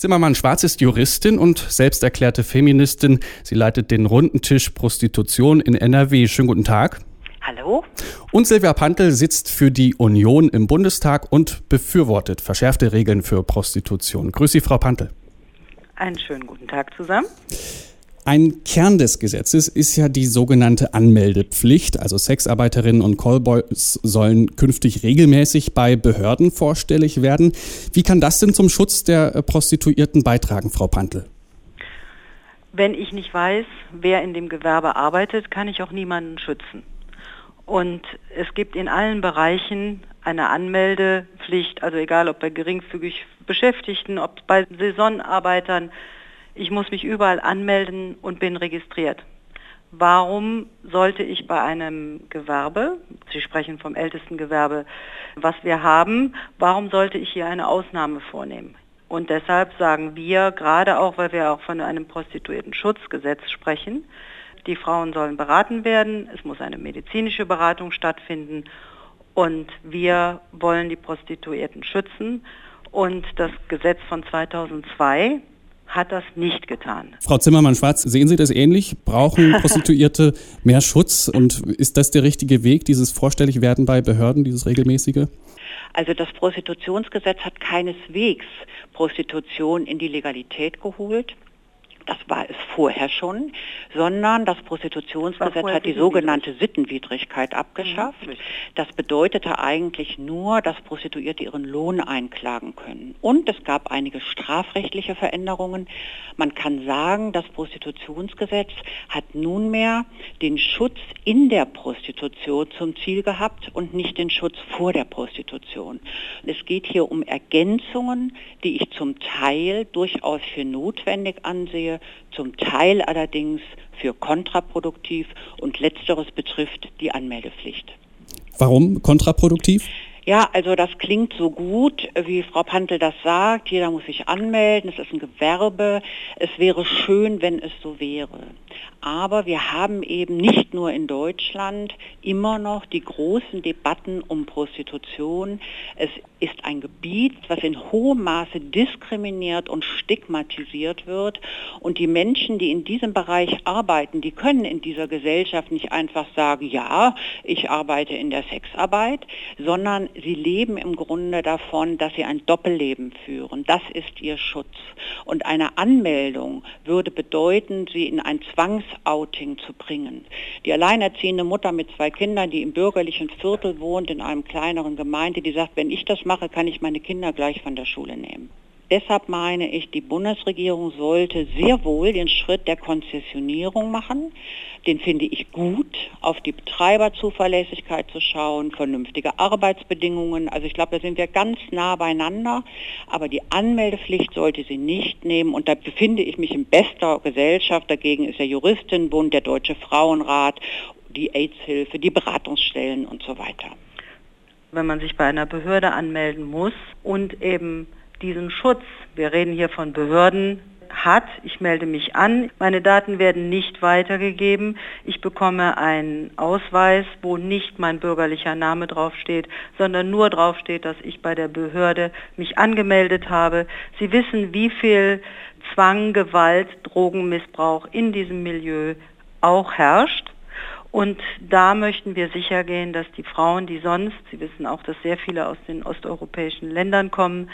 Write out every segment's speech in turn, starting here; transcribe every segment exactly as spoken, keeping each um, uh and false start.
Zimmermann-Schwarz ist Juristin und selbst erklärte Feministin. Sie leitet den Runden Tisch Prostitution in N R W. Schönen guten Tag. Hallo. Und Silvia Pantel sitzt für die Union im Bundestag und befürwortet verschärfte Regeln für Prostitution. Grüß Sie, Frau Pantel. Einen schönen guten Tag zusammen. Ein Kern des Gesetzes ist ja die sogenannte Anmeldepflicht. Also Sexarbeiterinnen und Callboys sollen künftig regelmäßig bei Behörden vorstellig werden. Wie kann das denn zum Schutz der Prostituierten beitragen, Frau Pantel? Wenn ich nicht weiß, wer in dem Gewerbe arbeitet, kann ich auch niemanden schützen. Und es gibt in allen Bereichen eine Anmeldepflicht, also egal ob bei geringfügig Beschäftigten, ob bei Saisonarbeitern. Ich muss mich überall anmelden und bin registriert. Warum sollte ich bei einem Gewerbe, Sie sprechen vom ältesten Gewerbe, was wir haben, warum sollte ich hier eine Ausnahme vornehmen? Und deshalb sagen wir, gerade auch, weil wir auch von einem Prostituiertenschutzgesetz sprechen, die Frauen sollen beraten werden, es muss eine medizinische Beratung stattfinden und wir wollen die Prostituierten schützen. Und das Gesetz von zweitausendzwei hat das nicht getan. Frau Zimmermann-Schwarz, sehen Sie das ähnlich? Brauchen Prostituierte mehr Schutz? Und ist das der richtige Weg, dieses Vorstelligwerden bei Behörden, dieses regelmäßige? Also das Prostitutionsgesetz hat keineswegs Prostitution in die Legalität geholt. Das war es vorher schon, sondern das Prostitutionsgesetz hat die sogenannte Sittenwidrigkeit abgeschafft. Das bedeutete eigentlich nur, dass Prostituierte ihren Lohn einklagen können. Und es gab einige strafrechtliche Veränderungen. Man kann sagen, das Prostitutionsgesetz hat nunmehr den Schutz in der Prostitution zum Ziel gehabt und nicht den Schutz vor der Prostitution. Es geht hier um Ergänzungen, die ich zum Teil durchaus für notwendig ansehe, zum Teil allerdings für kontraproduktiv und letzteres betrifft die Anmeldepflicht. Warum kontraproduktiv? Ja, also das klingt so gut, wie Frau Pantel das sagt. Jeder muss sich anmelden, es ist ein Gewerbe. Es wäre schön, wenn es so wäre. Aber wir haben eben nicht nur in Deutschland immer noch die großen Debatten um Prostitution. Es ist ein Gebiet, was in hohem Maße diskriminiert und stigmatisiert wird. Und die Menschen, die in diesem Bereich arbeiten, die können in dieser Gesellschaft nicht einfach sagen, ja, ich arbeite in der Sexarbeit, sondern sie leben im Grunde davon, dass sie ein Doppelleben führen. Das ist ihr Schutz. Und eine Anmeldung würde bedeuten, sie in ein Zwangsouting zu bringen. Die alleinerziehende Mutter mit zwei Kindern, die im bürgerlichen Viertel wohnt, in einem kleineren Gemeinde, die sagt, wenn ich das mache, kann ich meine Kinder gleich von der Schule nehmen. Deshalb meine ich, die Bundesregierung sollte sehr wohl den Schritt der Konzessionierung machen. Den finde ich gut, auf die Betreiberzuverlässigkeit zu schauen, vernünftige Arbeitsbedingungen. Also ich glaube, da sind wir ganz nah beieinander. Aber die Anmeldepflicht sollte sie nicht nehmen. Und da befinde ich mich in bester Gesellschaft. Dagegen ist der Juristinnenbund, der Deutsche Frauenrat, die AIDS-Hilfe, die Beratungsstellen und so weiter. Wenn man sich bei einer Behörde anmelden muss und eben diesen Schutz, wir reden hier von Behörden, hat, ich melde mich an, meine Daten werden nicht weitergegeben, ich bekomme einen Ausweis, wo nicht mein bürgerlicher Name draufsteht, sondern nur draufsteht, dass ich bei der Behörde mich angemeldet habe. Sie wissen, wie viel Zwang, Gewalt, Drogenmissbrauch in diesem Milieu auch herrscht. Und da möchten wir sicher gehen, dass die Frauen, die sonst, Sie wissen auch, dass sehr viele aus den osteuropäischen Ländern kommen,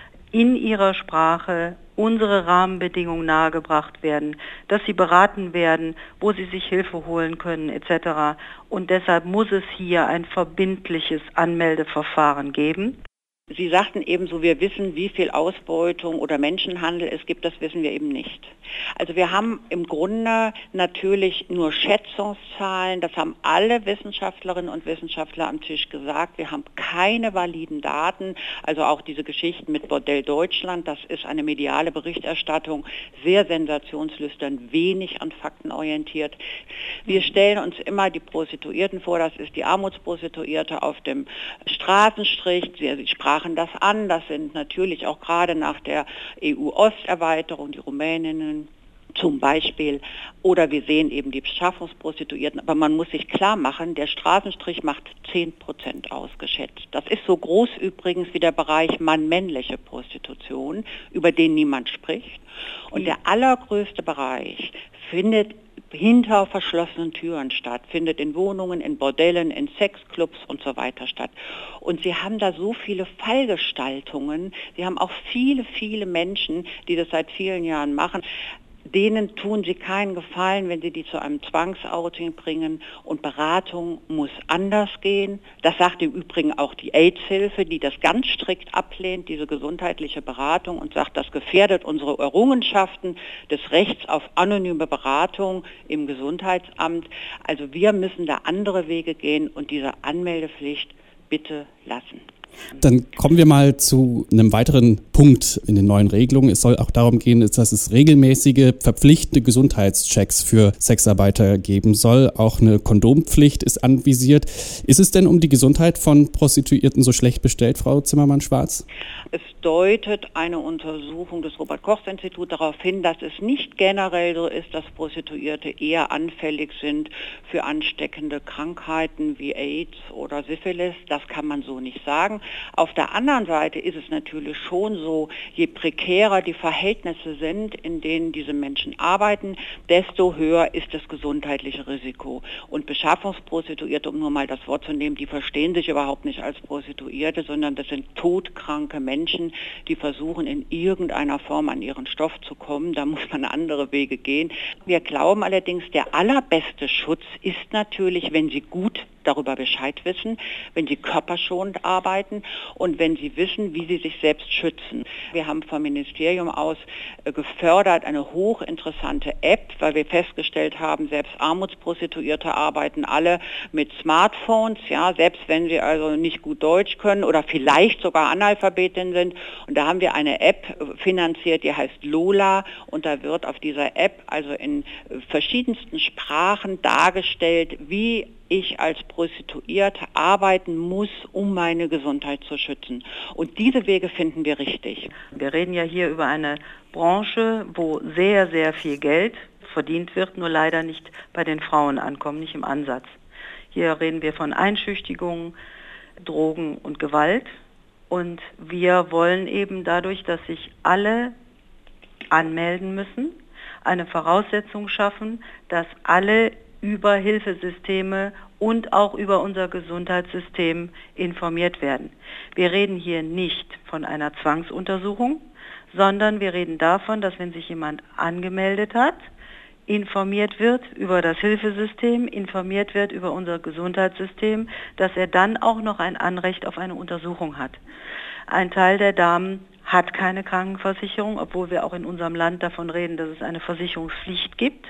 in ihrer Sprache unsere Rahmenbedingungen nahegebracht werden, dass sie beraten werden, wo sie sich Hilfe holen können et cetera. Und deshalb muss es hier ein verbindliches Anmeldeverfahren geben. Sie sagten ebenso, wir wissen, wie viel Ausbeutung oder Menschenhandel es gibt, das wissen wir eben nicht. Also wir haben im Grunde natürlich nur Schätzungszahlen, das haben alle Wissenschaftlerinnen und Wissenschaftler am Tisch gesagt. Wir haben keine validen Daten, also auch diese Geschichten mit Bordell Deutschland, das ist eine mediale Berichterstattung, sehr sensationslüstern, wenig an Fakten orientiert. Wir stellen uns immer die Prostituierten vor, das ist die Armutsprostituierte auf dem Straßenstrich, sie sprachen das an, das sind natürlich auch gerade nach der E U-Osterweiterung die Rumäninnen zum Beispiel. Oder wir sehen eben die Beschaffungsprostituierten. Aber man muss sich klar machen, der Straßenstrich macht zehn Prozent ausgeschätzt. Das ist so groß übrigens wie der Bereich Mann-männliche Prostitution, über den niemand spricht. Und der allergrößte Bereich findet hinter verschlossenen Türen statt, findet in Wohnungen, in Bordellen, in Sexclubs und so weiter statt. Und sie haben da so viele Fallgestaltungen, sie haben auch viele, viele Menschen, die das seit vielen Jahren machen. Denen tun sie keinen Gefallen, wenn sie die zu einem Zwangsouting bringen, und Beratung muss anders gehen. Das sagt im Übrigen auch die AIDS-Hilfe, die das ganz strikt ablehnt, diese gesundheitliche Beratung, und sagt, das gefährdet unsere Errungenschaften des Rechts auf anonyme Beratung im Gesundheitsamt. Also wir müssen da andere Wege gehen und diese Anmeldepflicht bitte lassen. Dann kommen wir mal zu einem weiteren Punkt in den neuen Regelungen. Es soll auch darum gehen, dass es regelmäßige, verpflichtende Gesundheitschecks für Sexarbeiter geben soll. Auch eine Kondompflicht ist anvisiert. Ist es denn um die Gesundheit von Prostituierten so schlecht bestellt, Frau Zimmermann-Schwarz? Es deutet eine Untersuchung des Robert-Koch-Instituts darauf hin, dass es nicht generell so ist, dass Prostituierte eher anfällig sind für ansteckende Krankheiten wie AIDS oder Syphilis. Das kann man so nicht sagen. Auf der anderen Seite ist es natürlich schon so, je prekärer die Verhältnisse sind, in denen diese Menschen arbeiten, desto höher ist das gesundheitliche Risiko. Und Beschaffungsprostituierte, um nur mal das Wort zu nehmen, die verstehen sich überhaupt nicht als Prostituierte, sondern das sind todkranke Menschen, die versuchen, in irgendeiner Form an ihren Stoff zu kommen. Da muss man andere Wege gehen. Wir glauben allerdings, der allerbeste Schutz ist natürlich, wenn sie gut darüber Bescheid wissen, wenn sie körperschonend arbeiten und wenn sie wissen, wie sie sich selbst schützen. Wir haben vom Ministerium aus äh, gefördert eine hochinteressante App, weil wir festgestellt haben, selbst Armutsprostituierte arbeiten alle mit Smartphones, ja, selbst wenn sie also nicht gut Deutsch können oder vielleicht sogar Analphabetin sind. Und da haben wir eine App finanziert, die heißt Lola, und da wird auf dieser App also in verschiedensten Sprachen dargestellt, wie ich als Prostituierte arbeiten muss, um meine Gesundheit zu schützen. Und diese Wege finden wir richtig. Wir reden ja hier über eine Branche, wo sehr, sehr viel Geld verdient wird, nur leider nicht bei den Frauen ankommt, nicht im Ansatz. Hier reden wir von Einschüchtigung, Drogen und Gewalt. Und wir wollen eben dadurch, dass sich alle anmelden müssen, eine Voraussetzung schaffen, dass alle über Hilfesysteme und auch über unser Gesundheitssystem informiert werden. Wir reden hier nicht von einer Zwangsuntersuchung, sondern wir reden davon, dass wenn sich jemand angemeldet hat, informiert wird über das Hilfesystem, informiert wird über unser Gesundheitssystem, dass er dann auch noch ein Anrecht auf eine Untersuchung hat. Ein Teil der Damen hat keine Krankenversicherung, obwohl wir auch in unserem Land davon reden, dass es eine Versicherungspflicht gibt.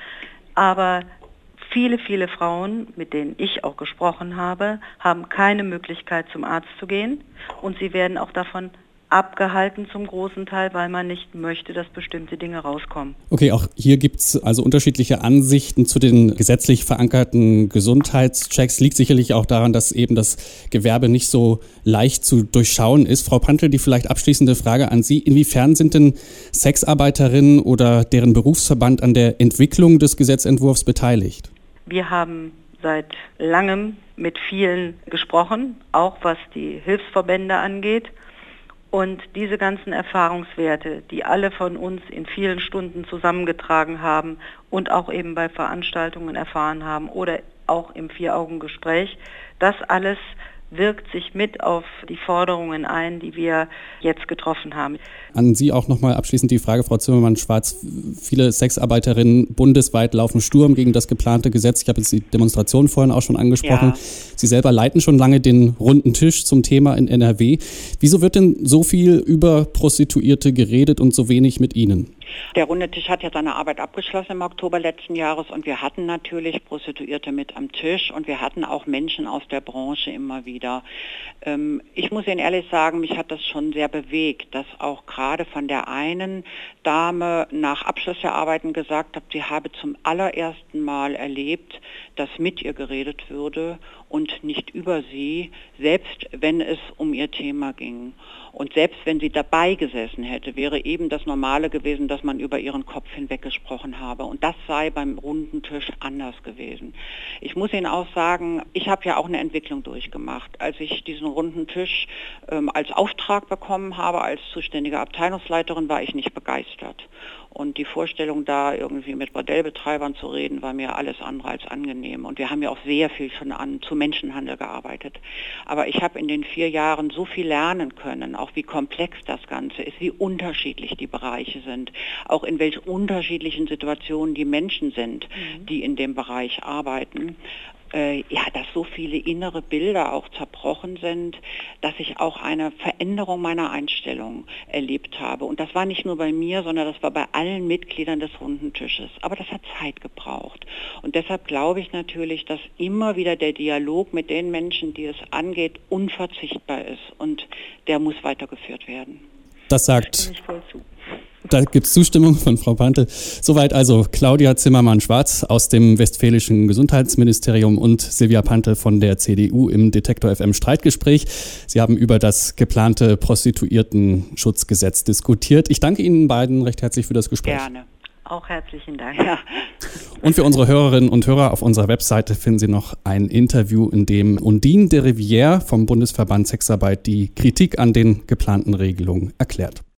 Aber viele, viele Frauen, mit denen ich auch gesprochen habe, haben keine Möglichkeit, zum Arzt zu gehen, und sie werden auch davon abgehalten zum großen Teil, weil man nicht möchte, dass bestimmte Dinge rauskommen. Okay, auch hier gibt es also unterschiedliche Ansichten zu den gesetzlich verankerten Gesundheitschecks. Liegt sicherlich auch daran, dass eben das Gewerbe nicht so leicht zu durchschauen ist. Frau Pantel, die vielleicht abschließende Frage an Sie. Inwiefern sind denn Sexarbeiterinnen oder deren Berufsverband an der Entwicklung des Gesetzentwurfs beteiligt? Wir haben seit langem mit vielen gesprochen, auch was die Hilfsverbände angeht. Und diese ganzen Erfahrungswerte, die alle von uns in vielen Stunden zusammengetragen haben und auch eben bei Veranstaltungen erfahren haben oder auch im Vier-Augen-Gespräch, das alles wirkt sich mit auf die Forderungen ein, die wir jetzt getroffen haben. An Sie auch nochmal abschließend die Frage, Frau Zimmermann-Schwarz. Viele Sexarbeiterinnen bundesweit laufen Sturm gegen das geplante Gesetz. Ich habe jetzt die Demonstration vorhin auch schon angesprochen. Ja. Sie selber leiten schon lange den runden Tisch zum Thema in N R W. Wieso wird denn so viel über Prostituierte geredet und so wenig mit Ihnen? Der Runde Tisch hat ja seine Arbeit abgeschlossen im Oktober letzten Jahres, und wir hatten natürlich Prostituierte mit am Tisch und wir hatten auch Menschen aus der Branche immer wieder. Ähm, ich muss Ihnen ehrlich sagen, mich hat das schon sehr bewegt, dass auch gerade von der einen Dame nach Abschluss der Arbeiten gesagt hat, sie habe zum allerersten Mal erlebt, dass mit ihr geredet würde und nicht über sie, selbst wenn es um ihr Thema ging. Und selbst wenn sie dabei gesessen hätte, wäre eben das Normale gewesen, dass dass man über ihren Kopf hinweg gesprochen habe. Und das sei beim runden Tisch anders gewesen. Ich muss Ihnen auch sagen, ich habe ja auch eine Entwicklung durchgemacht. Als ich diesen runden Tisch ähm, als Auftrag bekommen habe, als zuständige Abteilungsleiterin, war ich nicht begeistert. Und die Vorstellung, da irgendwie mit Bordellbetreibern zu reden, war mir alles andere als angenehm. Und wir haben ja auch sehr viel schon an zu Menschenhandel gearbeitet. Aber ich habe in den vier Jahren so viel lernen können, auch wie komplex das Ganze ist, wie unterschiedlich die Bereiche sind, auch in welch unterschiedlichen Situationen die Menschen sind, mhm. die in dem Bereich arbeiten. Äh, ja, dass so viele innere Bilder auch zerbrochen sind, dass ich auch eine Veränderung meiner Einstellung erlebt habe. Und das war nicht nur bei mir, sondern das war bei allen Mitgliedern des runden Tisches. Aber das hat Zeit gebraucht. Und deshalb glaube ich natürlich, dass immer wieder der Dialog mit den Menschen, die es angeht, unverzichtbar ist. Und der muss weitergeführt werden. Das sagt... Da gibt es Zustimmung von Frau Pantel. Soweit also Claudia Zimmermann-Schwarz aus dem Westfälischen Gesundheitsministerium und Silvia Pantel von der C D U im Detektor F M Streitgespräch. Sie haben über das geplante Prostituiertenschutzgesetz diskutiert. Ich danke Ihnen beiden recht herzlich für das Gespräch. Gerne. Auch herzlichen Dank. Ja. Und für unsere Hörerinnen und Hörer auf unserer Webseite finden Sie noch ein Interview, in dem Undine de Rivière vom Bundesverband Sexarbeit die Kritik an den geplanten Regelungen erklärt.